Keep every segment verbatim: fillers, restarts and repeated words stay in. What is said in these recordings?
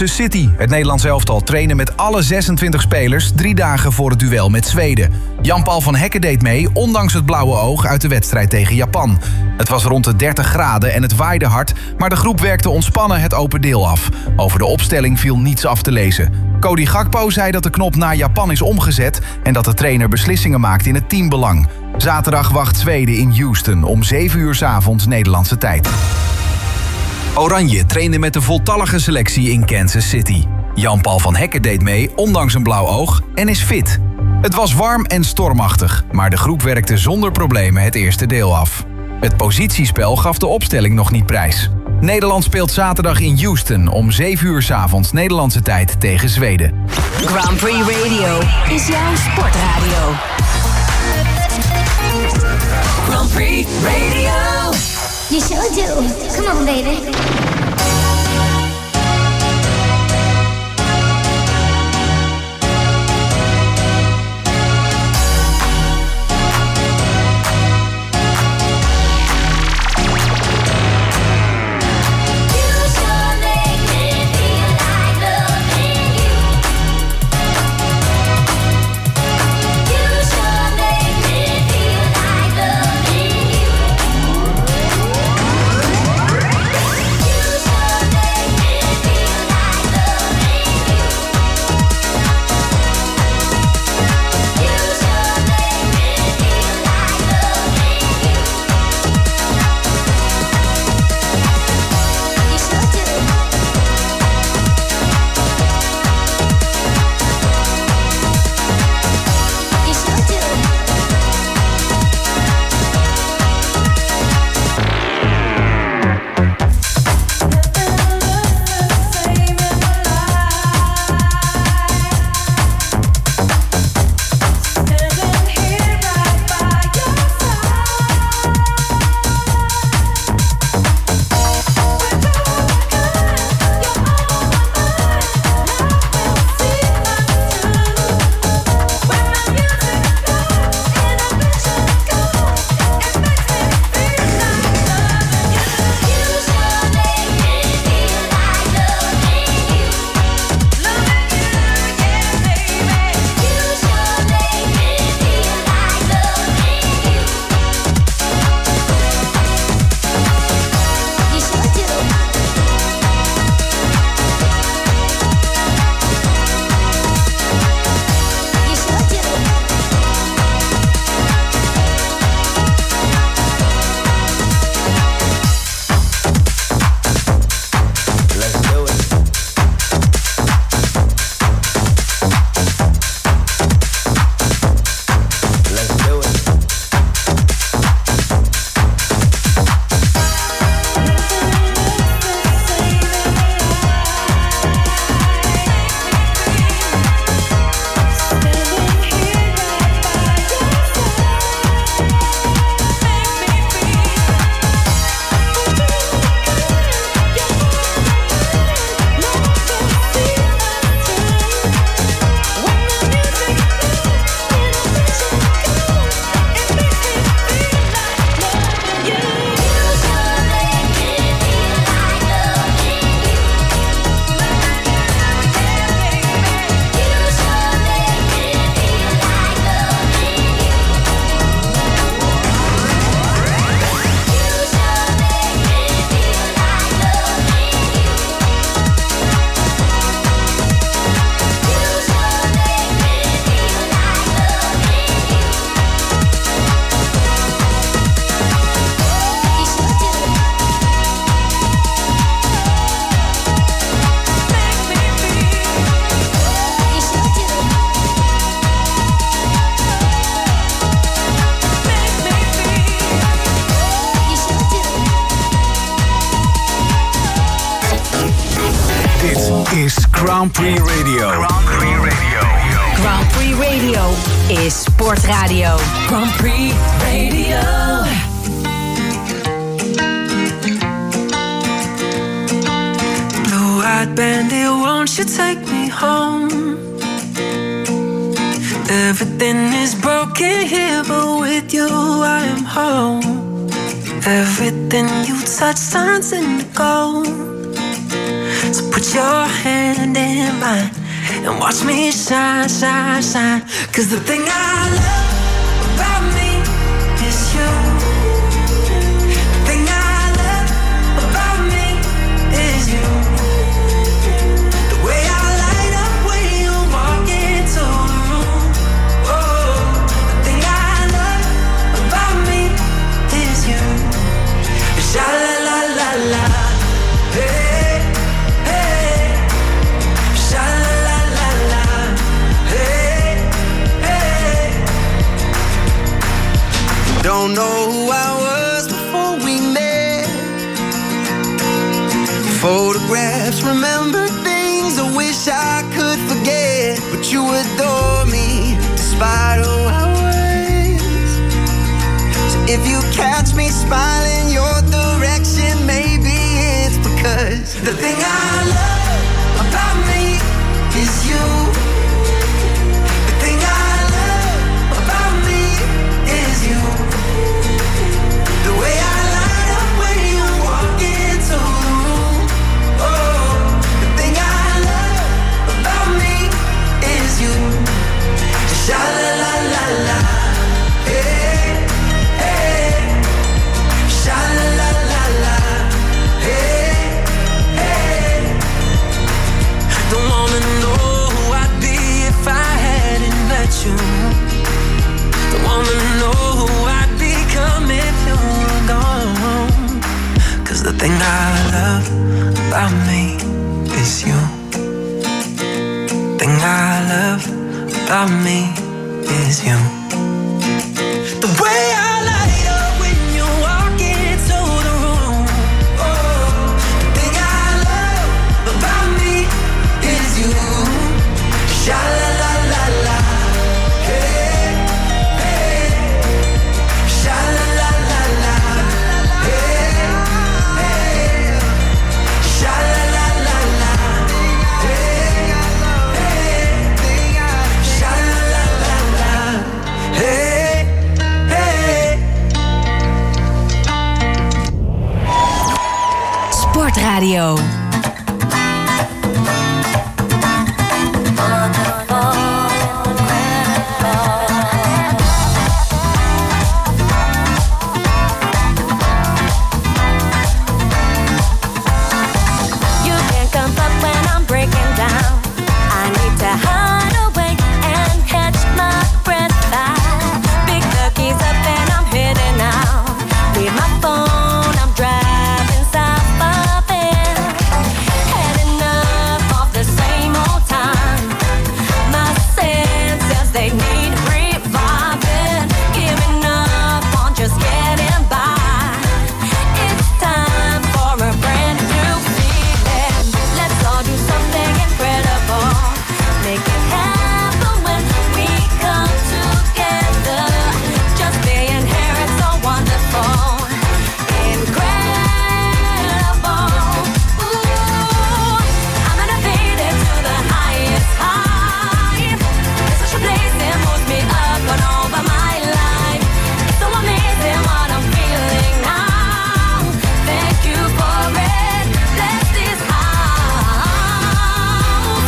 City. Het Nederlands elftal trainde met alle zesentwintig spelers drie dagen voor het duel met Zweden. Jan-Paul van Hekken deed mee, ondanks het blauwe oog uit de wedstrijd tegen Japan. Het was rond de dertig graden en het waaide hard, maar de groep werkte ontspannen het open deel af. Over de opstelling viel niets af te lezen. Cody Gakpo zei dat de knop naar Japan is omgezet en dat de trainer beslissingen maakt in het teambelang. Zaterdag wacht Zweden in Houston om zeven uur 's avonds Nederlandse tijd. Oranje trainde met de voltallige selectie in Kansas City. Jan-Paul van Hekken deed mee, ondanks een blauw oog, en is fit. Het was warm en stormachtig, maar de groep werkte zonder problemen het eerste deel af. Het positiespel gaf de opstelling nog niet prijs. Nederland speelt zaterdag in Houston om zeven uur 's avonds Nederlandse tijd tegen Zweden. Grand Prix Radio is jouw sportradio. Grand Prix Radio. You sure do. Come on, baby. Grand Prix Radio. Grand Prix Radio. Grand Prix Radio is sportradio. Grand Prix Radio. Blue-eyed bandit, won't you take me home? Everything is broken here, but with you I am home. Everything you touch turns into gold. So put Put your hand in mine and watch me shine, shine, shine. Cause the thing I love about me is you. The thing I love about me is you. The way I light up when you walk into the room. Oh, the thing I love about me is you. Sha la la la la. Hey, hey. Sha la la la la. Hey, hey. Don't know who I was before we met. Photographs, remember things I wish I could forget. But you adore me despite who I was. So if you catch me smiling your direction, maybe it's because The thing I love about me is you. The thing I love about me is you. The way I light up when you walk into the room. Oh, the thing I love about me is you. Sha la la la la. Hey, hey. Sha la la la la. Hey, hey. Don't wanna know who I'd be if I hadn't met you. Don't wanna know who I'd become if you were gone. Cause the thing I love about me is you. Thing I love about me is you. The way I light up when you walk into the room. Oh, the thing I love about me is you. Sha la la la la. Hey, hey. Sha la la la la. Hey, hey. Sha la la la la. Hey, hey. Sha la la la la. Hey, hey. Sportradio. You can't come up when I'm breaking down. I need to hide away and catch my breath back. Pick the keys up and I'm heading out. Leave my phone, I'm driving south of it. Heading up off the same old time. My senses, they need reviving. Giving up on just getting by. It's time for a brand new feeling. Let's all do something incredible. Make it happen when we come together. Just being here, it's so wonderful. Incredible. Ooh, I'm elevated to the highest high. It's such a place that moves me up and over my life. It's so amazing what I'm feeling now. Thank you for it. Bless this house.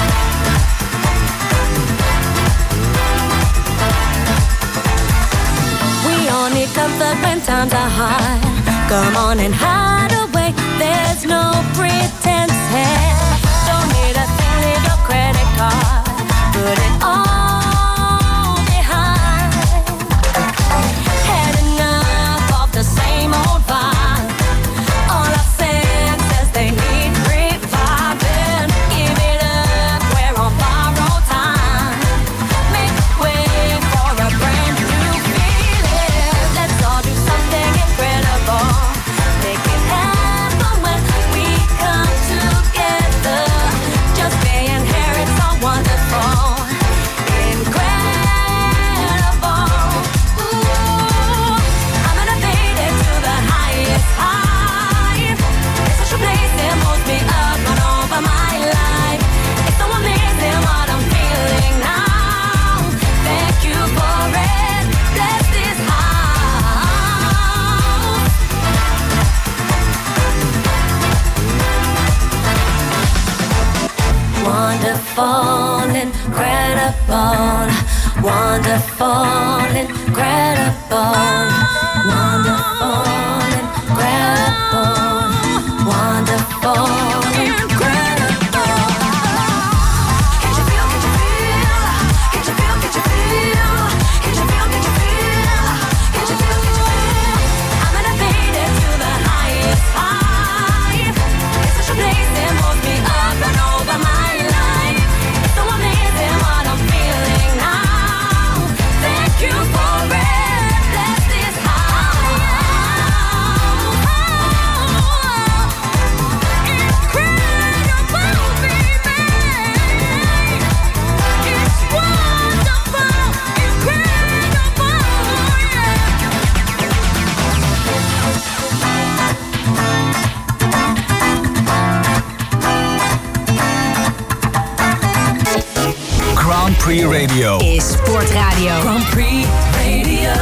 We all need comfort when times are hard. Come on and hide away. There's no pretense here. Don't need a thing, leave your credit card. Put it all behind. Heading up off the same old vibe. All our senses, they need reviving. Give it up, we're on borrowed time. Make way for a brand new feeling. Let's all do something incredible. Make it happen when we come Wonderful, incredible, wonderful, incredible, wonderful, incredible, wonderful, incredible. Can't you feel, can't you feel, can't you feel, can't you feel, can't you feel, can't you feel, can't you feel, can't you feel? I'm elevated to the highest height. It's such a place that moves me up and over my you for it, bless this Grand Prix Radio is Sportradio. Grand Prix Radio.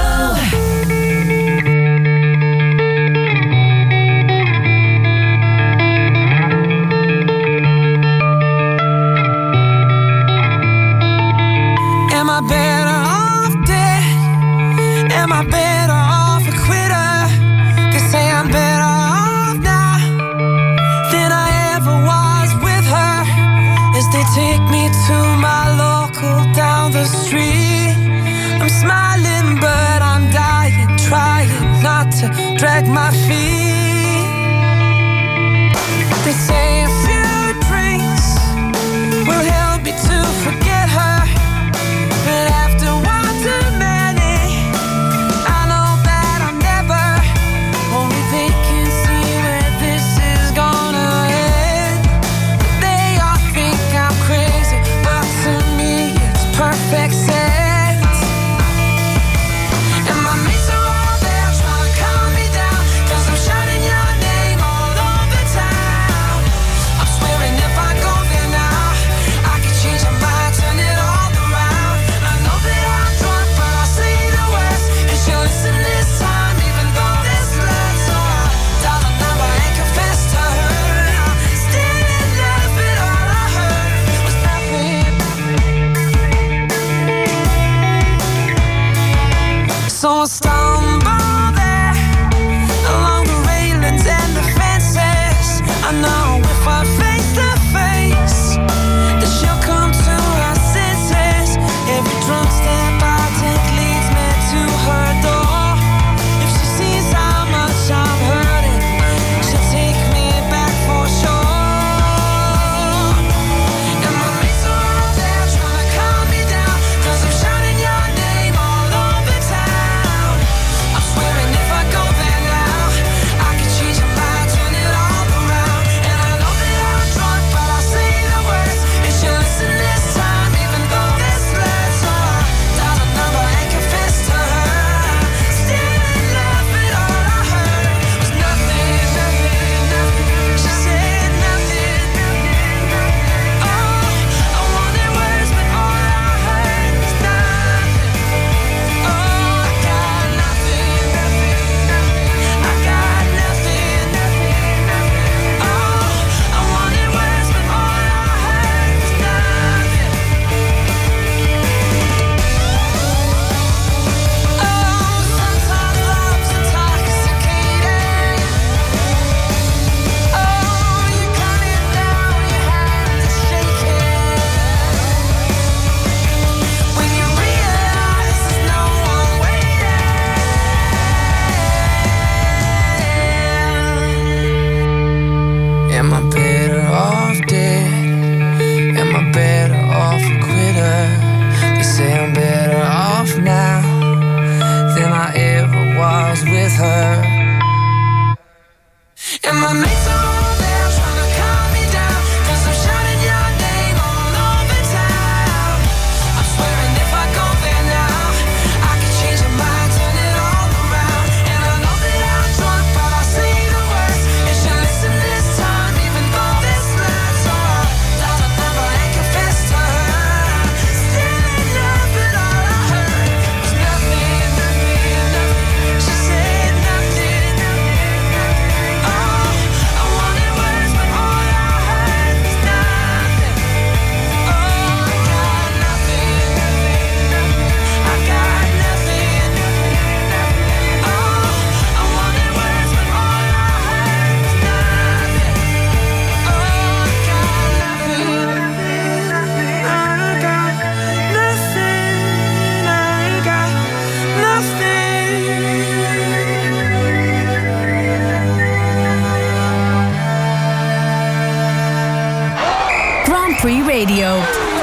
Am I better off dead? Am I better off a quitter? They say I'm better off now than I ever was with her. As they take me to my local down the street, I'm smiling but I'm dying, trying not to drag my feet. They say a few drinks will help me to forget her, but after one too many, I know that I'm never. Only they can see where this is gonna end. They all think I'm crazy, but to me it's perfect sense. And my mates are all there trying to calm me down, 'cause I'm shouting your name all over town. I'm swearing if I go there now, I can change my mind, turn it all around. I know that I'm drunk, but I'll say the words, and she'll listen this time, even though this led. So I dial the number and confess to her I'm still in love, but all I heard was nothing. So I stumble there along the railings and the fences. I know if I face to face, that she'll come to her senses. Every drunk step I take leads me to her door. If she sees how much I'm hurting, she'll take me back for sure. And my mates are all there trying to calm me down, 'cause I'm shouting your name all over town. I'm swearing if I go there now, I can change my mind, turn it all around. And I know that I'm drunk, but I'll say the words, and she'll listen this time, even though this led. So I dial the number and confess to her I'm still in love, but all I heard was nothing, nothing, nothing. She said nothing, nothing. Oh, I wanted words, but all I heard was nothing. Oh, I got nothing, nothing, nothing. I got nothing, nothing, nothing. Oh, I wanted words, but all I heard was nothing. Oh, sometimes love's intoxicating. Oh, you got it down, your hands are shaking. When you realize there's no one waiting. Am I better off dead? Am I better off a quitter? They say I'm better off now than I ever was with her. And my mates are all there trying to calm me down, 'cause I'm shouting your name all over town. I'm swearing if I go there now, I can change my mind, turn it all around. And I know that I'm drunk, but I'll say the words, and she'll listen this time, even though this led. So I dial the number and confess to her I'm still in love, but all I heard was nothing, nothing, nothing. She said nothing, Free Radio.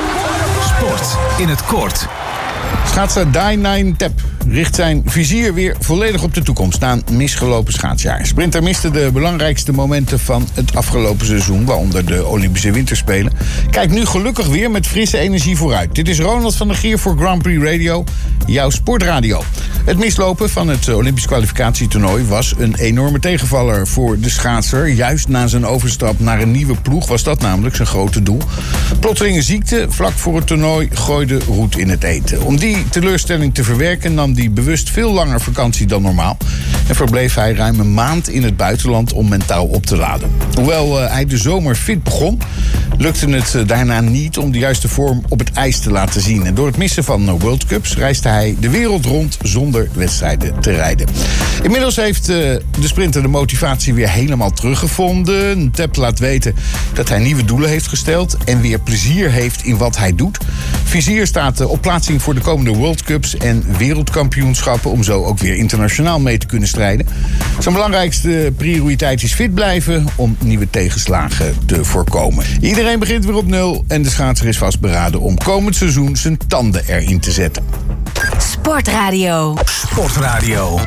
Sport in het kort. Schaatser Dai Nine Tep richt zijn vizier weer volledig op de toekomst na een misgelopen schaatsjaar. Sprinter miste de belangrijkste momenten van het afgelopen seizoen, waaronder de Olympische Winterspelen. Kijkt nu gelukkig weer met frisse energie vooruit. Dit is Ronald van der Gier voor Grand Prix Radio, jouw sportradio. Het mislopen van het Olympisch kwalificatietoernooi was een enorme tegenvaller voor de schaatser. Juist na zijn overstap naar een nieuwe ploeg was dat namelijk zijn grote doel. Plotselinge ziekte vlak voor het toernooi gooide roet in het eten. Om die teleurstelling te verwerken nam hij bewust veel langer vakantie dan normaal. En verbleef hij ruim een maand in het buitenland om mentaal op te laden. Hoewel uh, hij de zomer fit begon, lukte het uh, daarna niet om de juiste vorm op het ijs te laten zien. En door het missen van uh, World Cups reisde hij de wereld rond zonder wedstrijden te rijden. Inmiddels heeft uh, de sprinter de motivatie weer helemaal teruggevonden. Tep laat weten dat hij nieuwe doelen heeft gesteld en weer plezier heeft in wat hij doet. Vizier staat uh, op plaatsing voor de komende World Cups en wereldkampioenschappen om zo ook weer internationaal mee te kunnen strijden. Zijn belangrijkste prioriteit is fit blijven om nieuwe tegenslagen te voorkomen. Iedereen begint weer op nul en de schaatser is vastberaden om komend seizoen zijn tanden erin te zetten. Sportradio. Sportradio.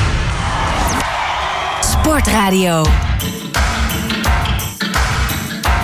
Sportradio.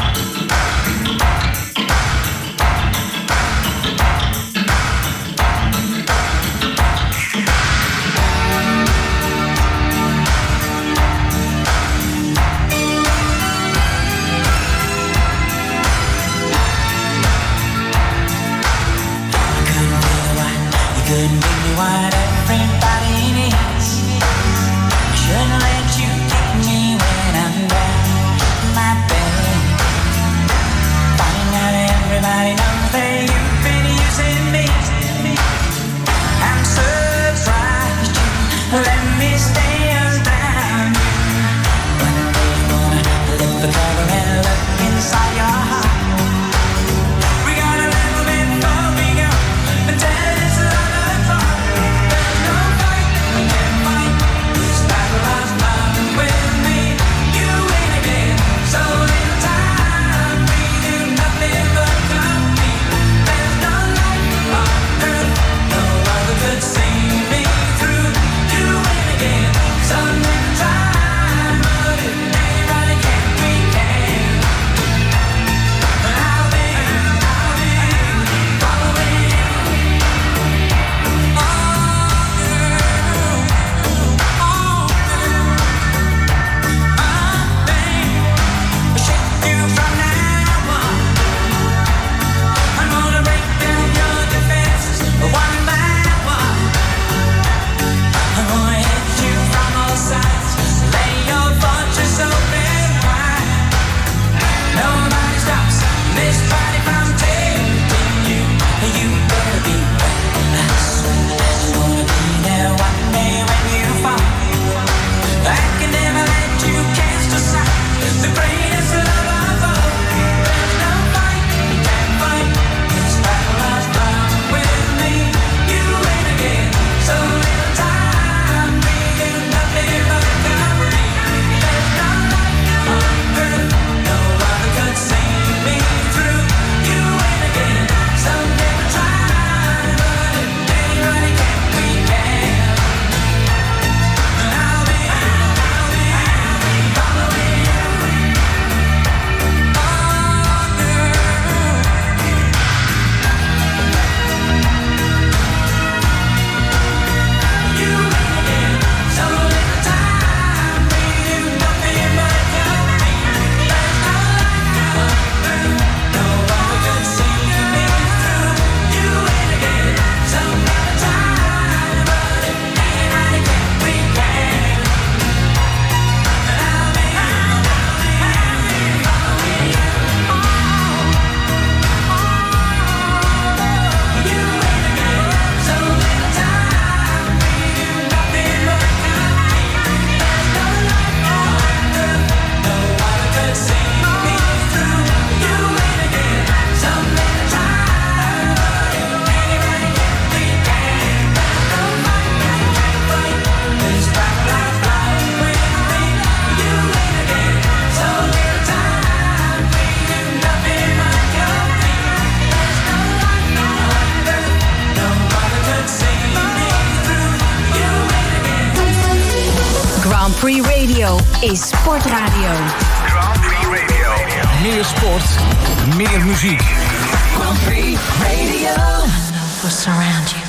Prix Radio is Sportradio. Grand Prix Radio. Meer sport, meer muziek. Grand Prix Radio. Will surround you.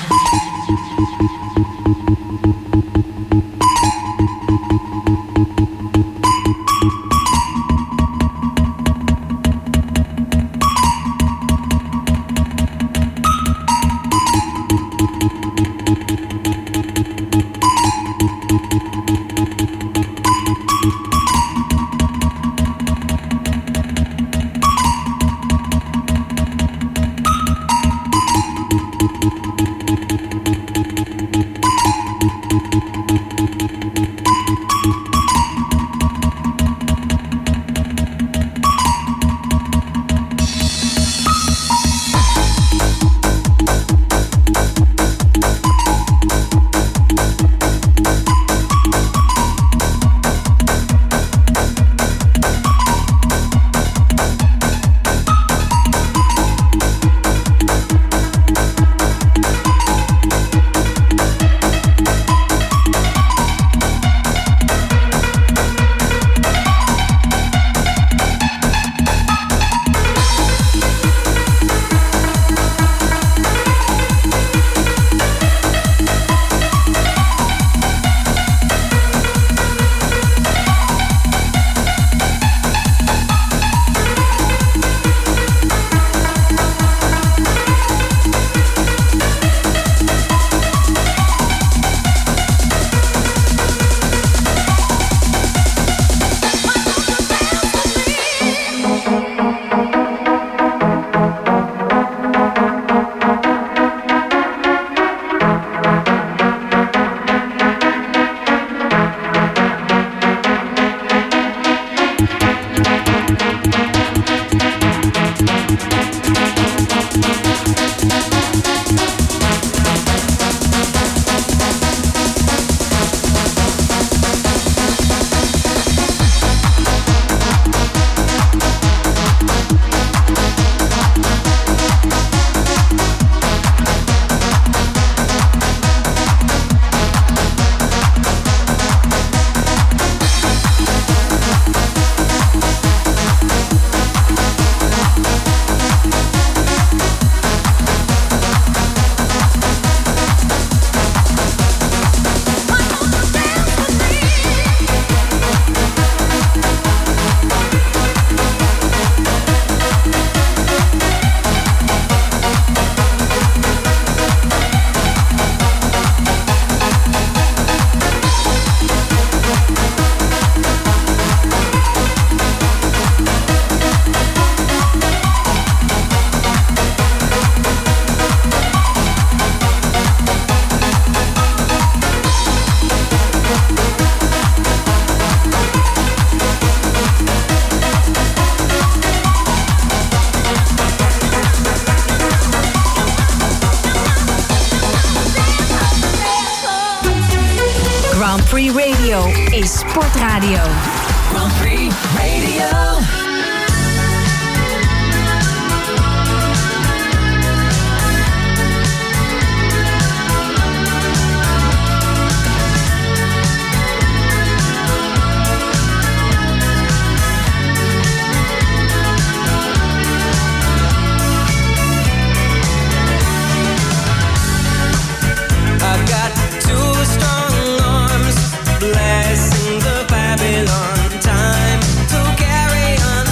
Grand Prix Radio is Sportradio. Grand Prix Radio. I've got two strong arms blessing the Babylon time to carry on.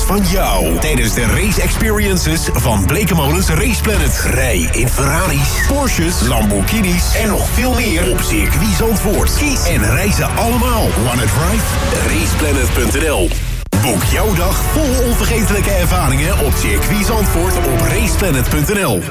van jou tijdens de race experiences van Blekemolens Race Planet. Rij in Ferraris, Porsches, Lamborghinis en nog veel meer op circuit Zandvoort. Kies en rij ze allemaal. Wanna drive? raceplanet punt n l. Boek jouw dag vol onvergetelijke ervaringen op circuit Zandvoort op raceplanet punt n l.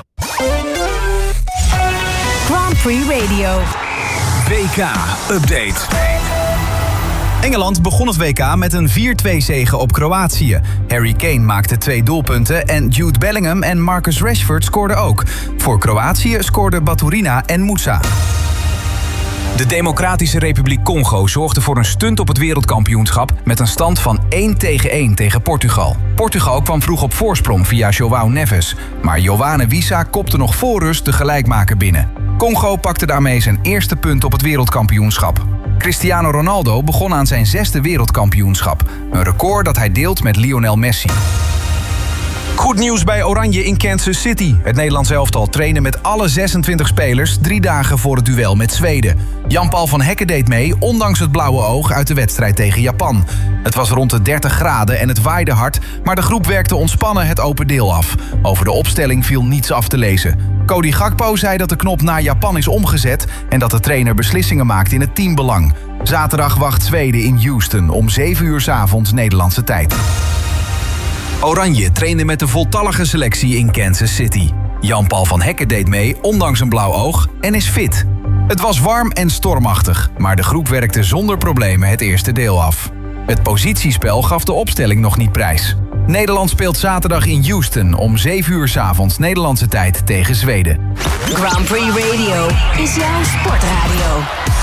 Grand Prix Radio. W K-update. Engeland begon het W K met een vier-twee zege op Kroatië. Harry Kane maakte twee doelpunten en Jude Bellingham en Marcus Rashford scoorden ook. Voor Kroatië scoorden Baturina en Moussa. De Democratische Republiek Congo zorgde voor een stunt op het wereldkampioenschap met een stand van één tegen één tegen Portugal. Portugal kwam vroeg op voorsprong via João Neves, maar Yoane Wissa kopte nog voor rust de gelijkmaker binnen. Congo pakte daarmee zijn eerste punt op het wereldkampioenschap. Cristiano Ronaldo begon aan zijn zesde wereldkampioenschap, een record dat hij deelt met Lionel Messi. Goed nieuws bij Oranje in Kansas City. Het Nederlands elftal trainde met alle zesentwintig spelers drie dagen voor het duel met Zweden. Jan-Paul van Hekken deed mee, ondanks het blauwe oog uit de wedstrijd tegen Japan. Het was rond de dertig graden en het waaide hard, maar de groep werkte ontspannen het open deel af. Over de opstelling viel niets af te lezen. Cody Gakpo zei dat de knop naar Japan is omgezet en dat de trainer beslissingen maakt in het teambelang. Zaterdag wacht Zweden in Houston om zeven uur 's avonds Nederlandse tijd. Oranje trainde met de voltallige selectie in Kansas City. Jan-Paul van Hekken deed mee, ondanks een blauw oog, en is fit. Het was warm en stormachtig, maar de groep werkte zonder problemen het eerste deel af. Het positiespel gaf de opstelling nog niet prijs. Nederland speelt zaterdag in Houston om zeven uur 's avonds Nederlandse tijd tegen Zweden. Grand Prix Radio is jouw sportradio.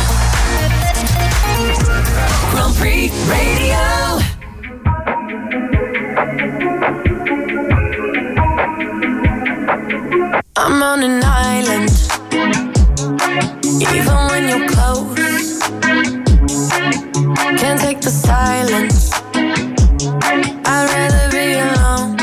Grand Prix Radio. I'm on an island, even when you're close. Can't take the silence, I'd rather be alone.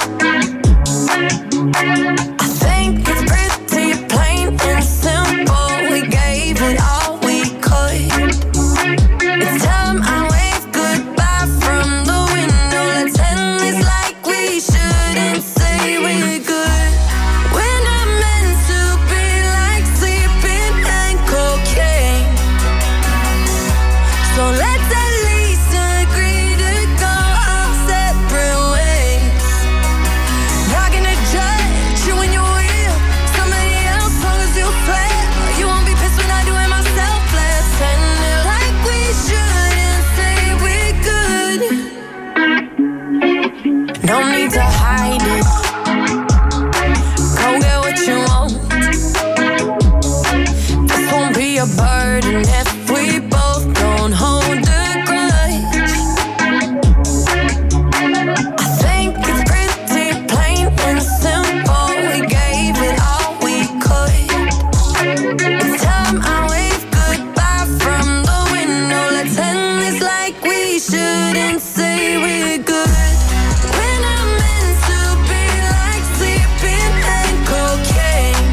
I think it's pretty plain and simple, we gave it all we could. It's time I wave goodbye from the window. Let's end this like we should and say we're good. So let's at least agree to go our separate ways. Not gonna judge you when you're real. Somebody else, long as you play. You won't be pissed when I do it myself. Let's end it like we should and say we're good. No need to hide it. Go get what you want. This won't be a burden if we both don't hold the grudge. I think it's pretty plain and simple, we gave it all we could. It's time I wave goodbye from the window. Let's end this like we should and say we're good. When I'm meant to be like sleeping and cocaine.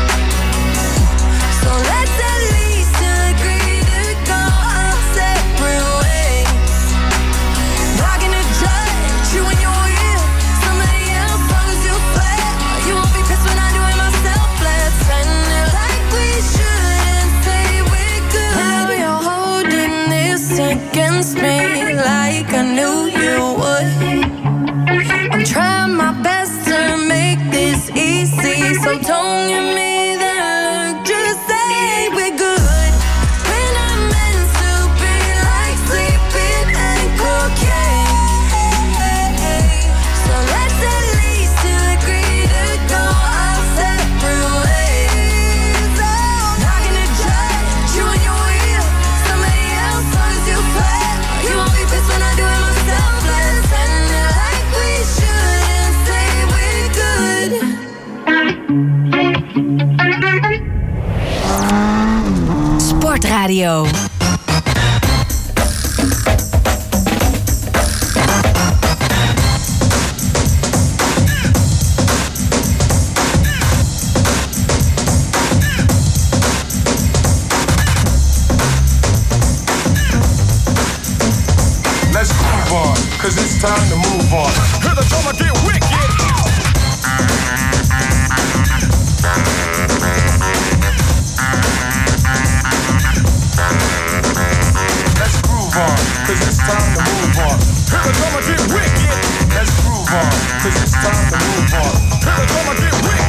So let's at least agree to go our separate ways. Not gonna judge you when you're real. Somebody else, long as you play. You won't be pissed when I do it myself. Let's end it like we should and say we're good. Now you're holding this against me like I knew you would. I'm trying my best to make this easy, so don't give me that look, just say we're good. When I'm meant to be like sleeping and cocaine. So let's at least agree to go our separate ways. Oh, not gonna judge you when you're real. Somebody else, long as you play. You won't be pissed when I do it myself. Let's end it like we should and say we're good. it's time to move on. Hear the drummer get wicked. Let's groove on, cause it's time to move on. Hear the drummer get wicked. Let's groove on, cause it's time to move on. Hear the drummer get wicked.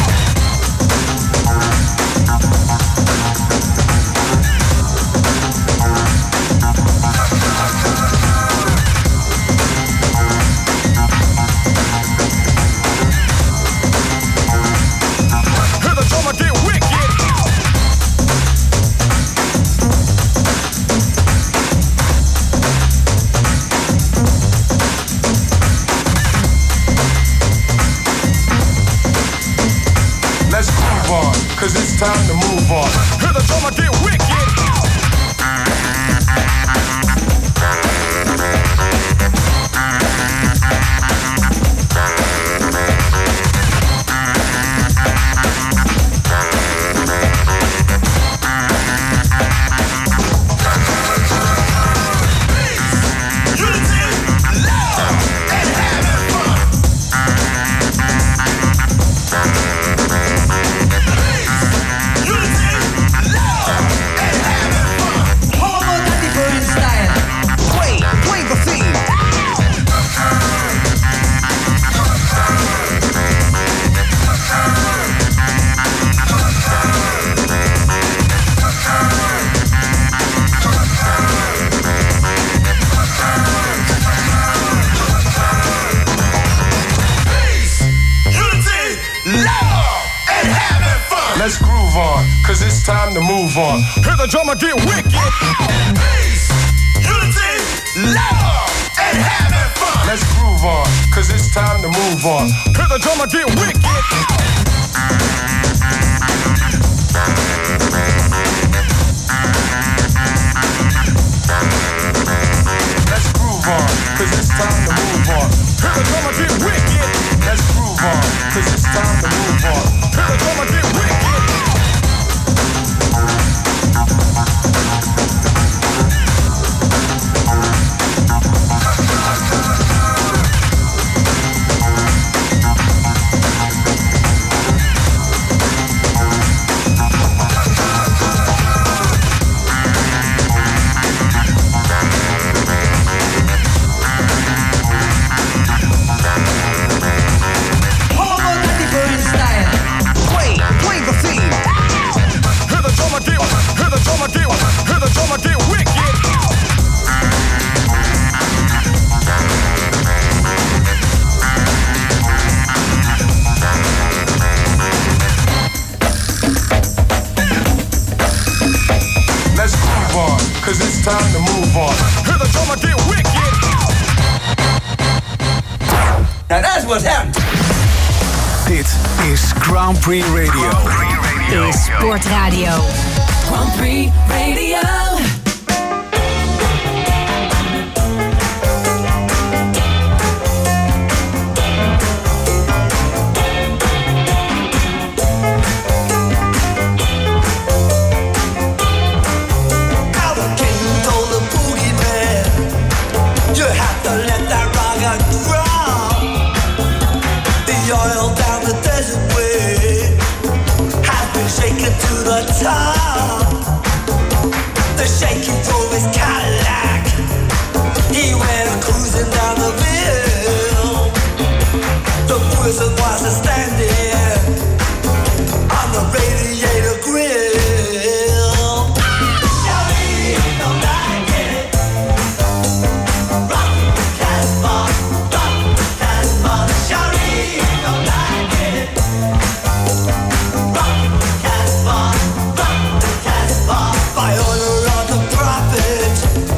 Cause it's time to move on. Hear the drummer get wicked. Let's groove on, cause it's time to move on. Hear the drummer get wicked. Peace, unity, love, and having fun. Let's groove on, cause it's time to move on. Hear the drummer get wicked. Let's groove on, cause it's time to move on. Hear the drummer get wicked. Let's groove on, cause it's time to move on. Hear the drummer get wicked. Cause it's time to move on. Hear the drummer get wicked. Now that's what's happening. Dit is Grand Prix Radio. Is Sportradio. Grand Prix Radio. Top. The shaking drove his Cadillac. He went cruising down the hill. The prison was a standing on the radiator grill. Shawty, don't I get it? Rock the Casbah, rock the Casbah. Shawty, don't I get it? Rock the Casbah. By order of the prophet,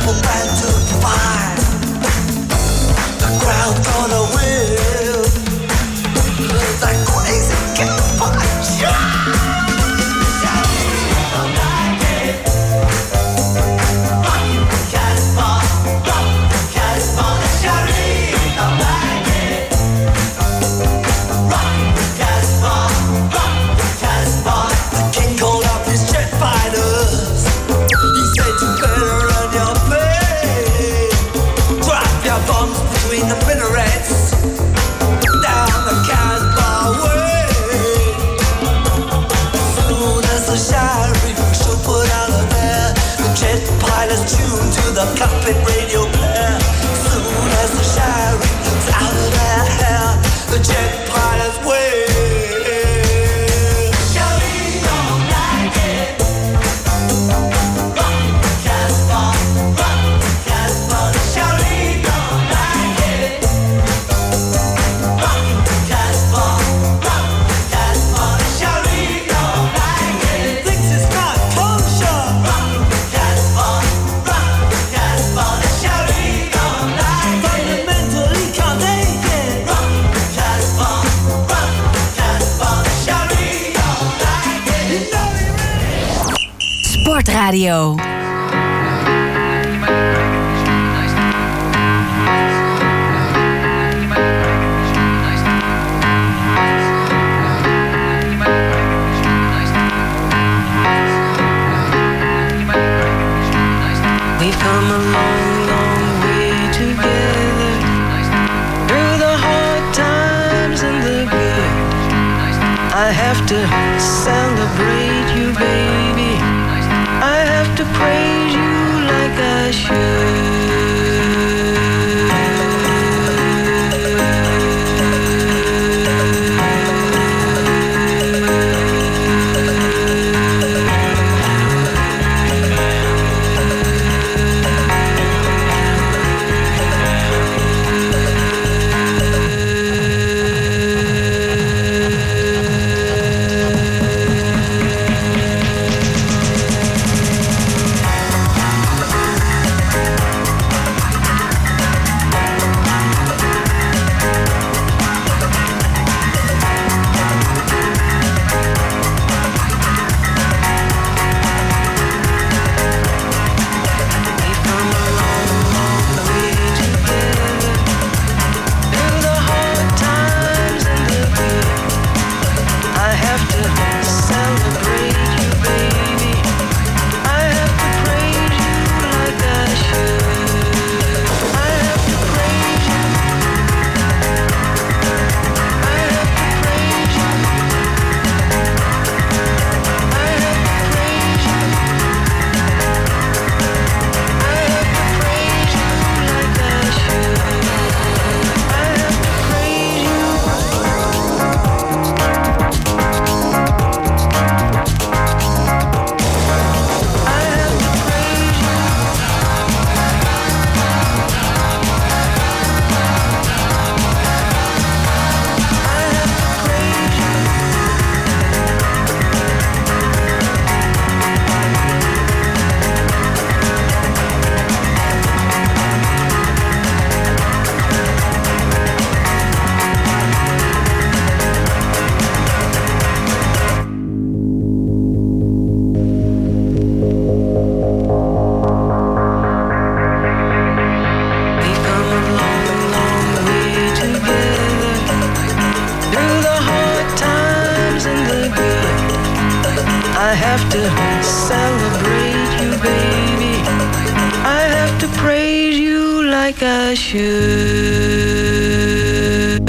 triple band to five. The crowd gonna win. That crazy kid punch. Tune to the cockpit radio player. Soon as the shine is out of their hair, the jet pilots wave. Shawty don't like it. Rock the Casbah, rock the Casbah. Shawty don't like it. Rock the Casbah, rock the Casbah. Shawty don't like it. Thinks it's not kosher. Rock the Casbah. Sportradio. We've come a long, long way together, through the hard times and the good. I have to celebrate you, baby. I have to praise you like I should. I have to celebrate you, baby. I have to praise you like I should.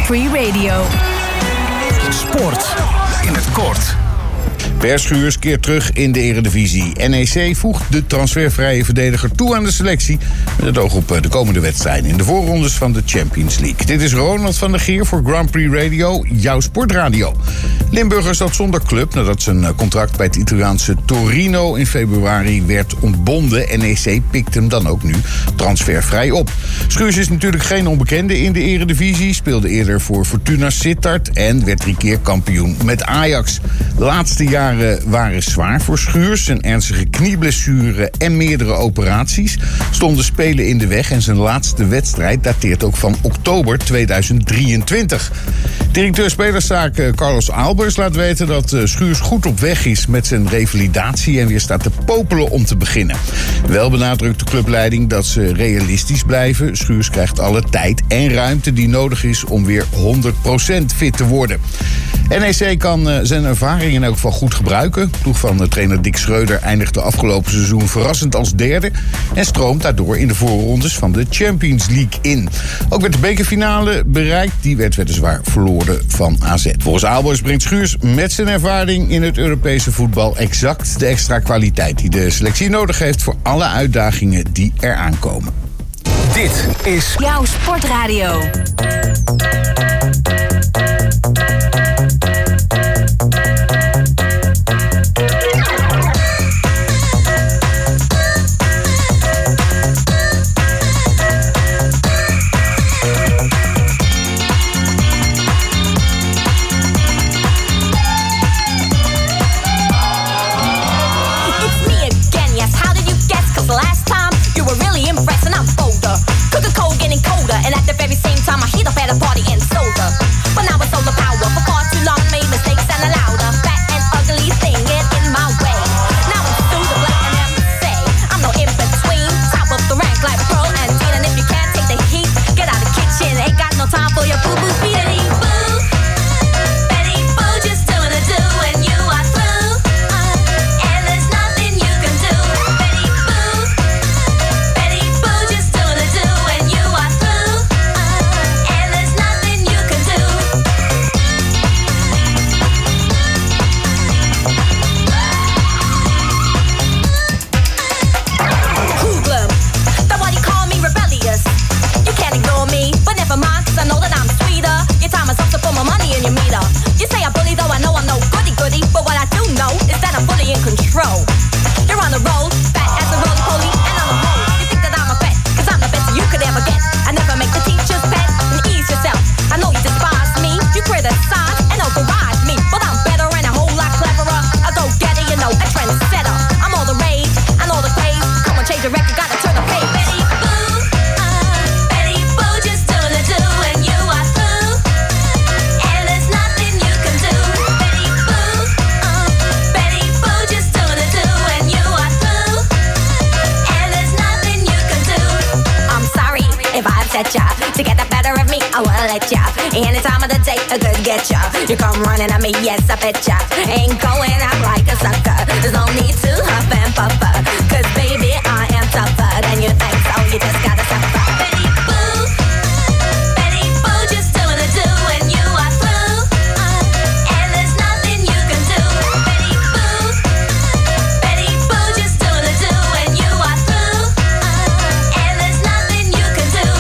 Free Radio. Sport in het kort. Per Schuurs keert terug in de Eredivisie. N E C voegt de transfervrije verdediger toe aan de selectie met het oog op de komende wedstrijden in de voorrondes van de Champions League. Dit is Ronald van der Geer voor Grand Prix Radio, jouw sportradio. Limburger zat zonder club nadat zijn contract bij het Italiaanse Torino in februari werd ontbonden. N E C pikt hem dan ook nu transfervrij op. Schuurs is natuurlijk geen onbekende in de Eredivisie, speelde eerder voor Fortuna Sittard en werd drie keer kampioen met Ajax. De laatste jaren waren zwaar voor Schuurs. Een ernstige knieblessure en meerdere operaties stonden spelen in de weg en zijn laatste wedstrijd dateert ook van oktober tweeduizend drieëntwintig. Directeur Spelerszaken Carlos Albers laat weten dat Schuurs goed op weg is met zijn revalidatie en weer staat te popelen om te beginnen. Wel benadrukt de clubleiding dat ze realistisch blijven. Schuurs krijgt alle tijd en ruimte die nodig is om weer honderd procent fit te worden. N E C kan zijn ervaring in elk geval goed gebruiken. De ploeg van trainer Dick Schreuder eindigde afgelopen seizoen verrassend als derde en stroomt daardoor in de voorrondes van de Champions League in. Ook werd de bekerfinale bereikt. Die werd weliswaar verloren van A Z. Volgens Aalboys brengt Schuurs met zijn ervaring in het Europese voetbal exact de extra kwaliteit die de selectie nodig heeft voor alle uitdagingen die eraan komen. Dit is jouw sportradio. And at the very same time, I heat up at a party and soda. But now it's solar power. For far too long, made mistakes and allowed a fat and ugly thing get in my way. Now it's through the black and never say I'm no in between. Top of the rank like Pearl and Dean. And if you can't take the heat, get out the kitchen. Ain't got no time for your boo boo feet. Betty boo, Betty boo, just doing a do and you are through. Uh, and there's nothing you can do. Betty boo, Betty boo, just doing a do and you are through. I know that I'm sweeter. Your time is up to put my money in your meter. You say I bully though I know I'm no goody goody, but what I do know is that I'm fully in control. You're on the road, fat as a roly-poly, and I'm a pole. You think that I'm a pet, cause I'm the best you could ever get. I never make the teacher's pet, and ease yourself. I know you despise me, you criticize and override me, but I'm better and a whole lot cleverer. A go-getter, you know, a trendsetter. I'm all the rage, and all the craze. Come on, change the record, gotta turn the page. Betty boo, uh, Betty boo, just doing a do. To get the better of me, I wanna let ya. Any time of the day, I could get ya. You come running at me, yes, I bet ya. Ain't going out like a sucker. There's no need to huff and puffer. Cause baby, I am tougher than you think, so you just gotta suffer. Betty boo, Betty boo, just doing a do and you are through. Uh, and there's nothing you can do. Betty boo, Betty boo, just doing a do and you are through. Uh, and there's nothing you can do.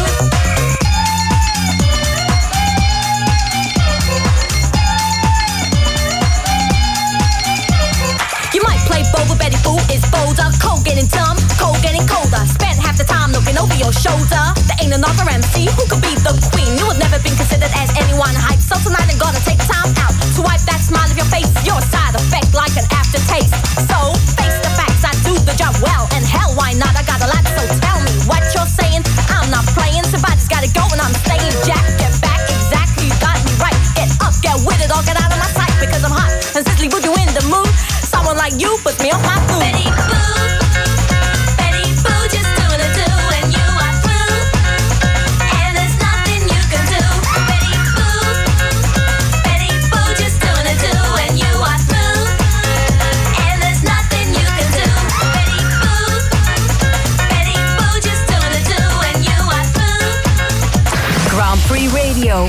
Boba Betty Boo is bolder, cold getting dumb, cold getting colder. Spent half the time looking over your shoulder. There ain't another M C who could be the queen. You have never been considered as anyone hype, so tonight I'm gonna take time out to wipe that smile of your face. Your side effect like an aftertaste. So face the facts, I do the job well, and hell, why not? I got a lot, so tell me what you're saying. I'm not playing, somebody's gotta go, and I'm staying. Jack, get back, exactly, you got me right. Get up, get with it, or get out of my sight because I'm hot and sizzly. Would you in the mood? Someone like you puts me off my food. Betty boo, Betty boo, just doing a do and you are through. And there's nothing you can do. Betty boo, Betty boo, just doing a do and you are through. And there's nothing you can do. Betty boo,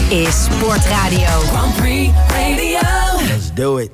is Sportradio. Grand Prix Radio. Let's do it.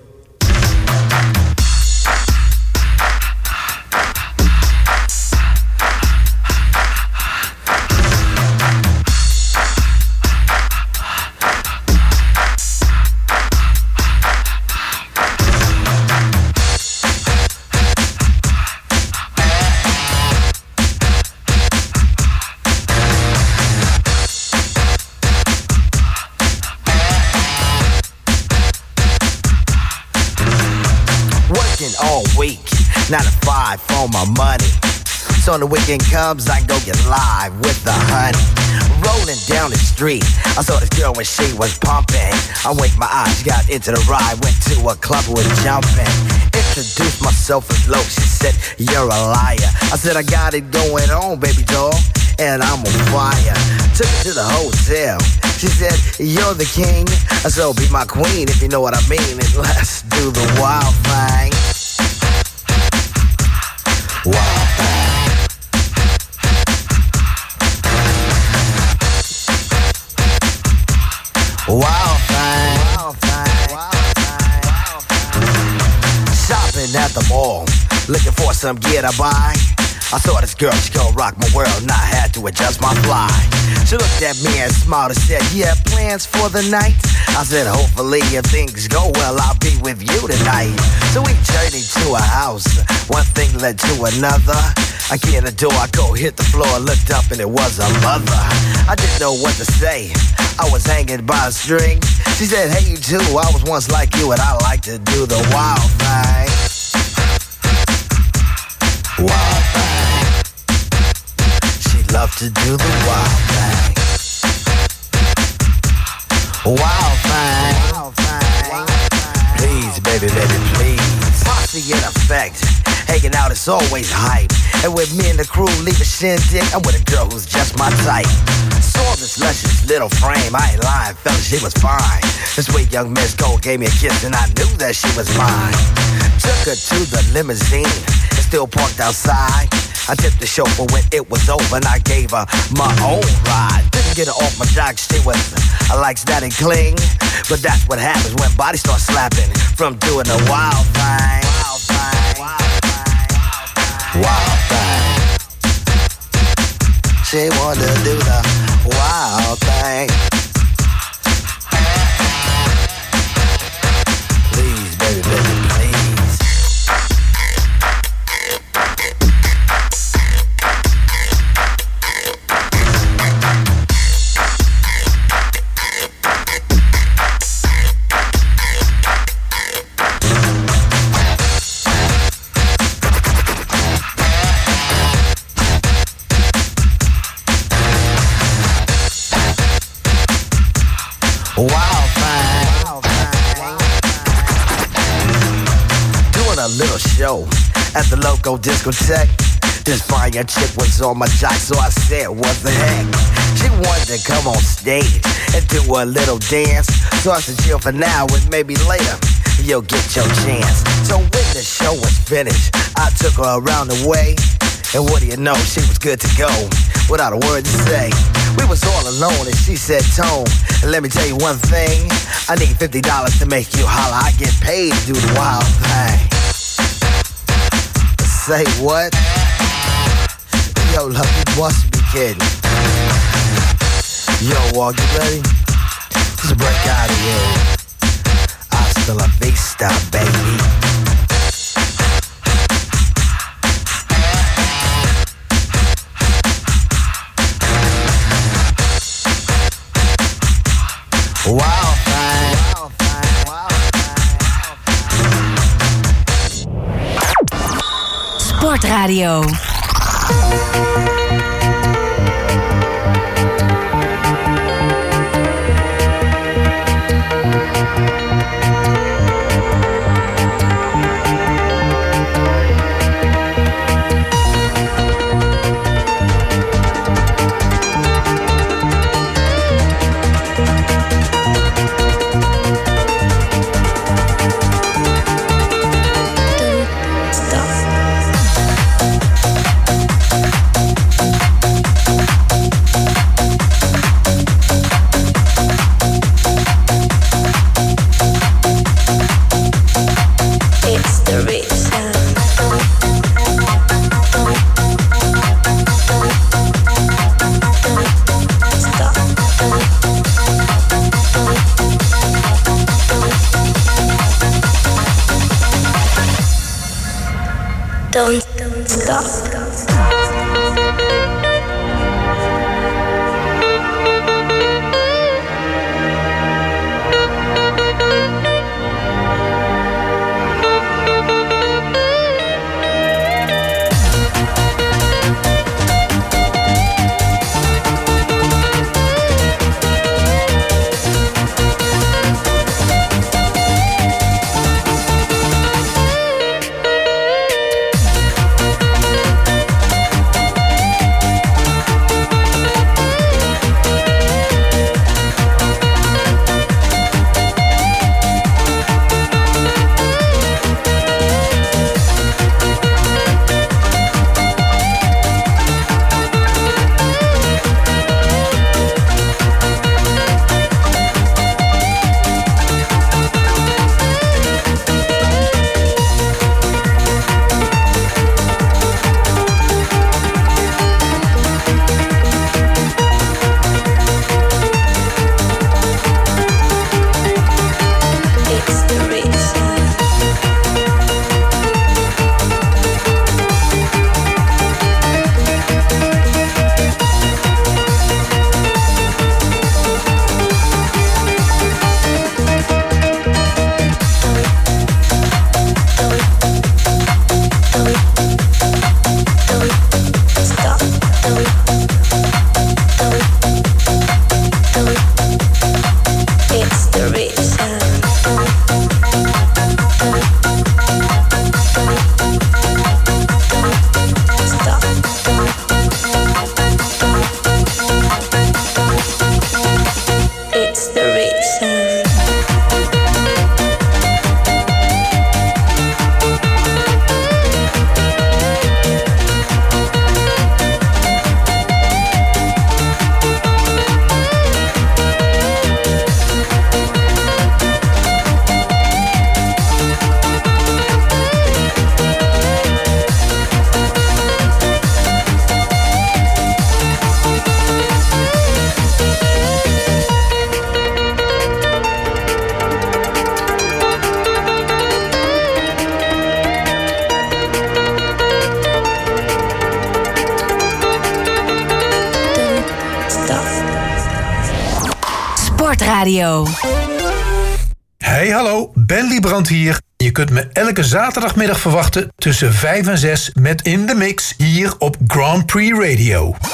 All week, nine to five for my money. So when the weekend comes, I go get live with the honey. Rolling down the street, I saw this girl when she was pumping. I winked my eyes, got into the ride, went to a club with jumping. Introduced myself as low, she said, you're a liar. I said, I got it going on, baby doll, and I'm on fire. Took her to the hotel. She said, you're the king, so be my queen if you know what I mean. And let's do the wild thing. Wild thing. Wild thing. Wild thing. Wild thing. Shopping at the mall, looking for some gear to buy. I saw this girl, she gon' rock my world, and I had to adjust my fly. She looked at me and smiled and said, you have plans for the night? I said, hopefully if things go well, I'll be with you tonight. So we journeyed to a house, one thing led to another. I get in the door, I go hit the floor, looked up and it was a mother. I didn't know what to say, I was hanging by a string. She said, hey you too, I was once like you and I like to do the wild thing. Wild thing. She loved to do the wild thing. Wild thing. Wild thing. Please, baby, baby, please. Posse in effect. Hanging out is always hype. And with me and the crew leave a shindig, I'm with a girl who's just my type. Saw this luscious little frame, I ain't lying, fella, she was fine. This sweet young Miss Cole gave me a kiss and I knew that she was mine. Took her to the limousine, it's still parked outside. I tipped the chauffeur when it was over and I gave her my own ride. Didn't get her off my jock, she was, I likes that and cling. But that's what happens when bodies start slapping from doing the wild thing. Wild thing. Wild thing. She wanted to do the wild thing. Please, baby, baby, please. Wild thing. Doing a little show at the local discotheque. This fire chick was on my jock, so I said, what the heck? She wanted to come on stage and do a little dance. So I said, chill for now and maybe later you'll get your chance. So when the show was finished, I took her around the way. And what do you know, she was good to go, without a word to say. We was all alone and she said, Tone, let me tell you one thing. I need fifty dollars to make you holler. I get paid to do the wild thing. Say what? Yo, love, you must be kidding. Yo, Walk, you ready? Just break out of here. Hasta la vista, baby. Wild thing. Wild thing. Wild thing. Sportradio. Stop. Sportradio. Hey hallo, Ben Liebrand hier. Je kunt me elke zaterdagmiddag verwachten tussen vijf en zes met In The Mix hier op Grand Prix Radio.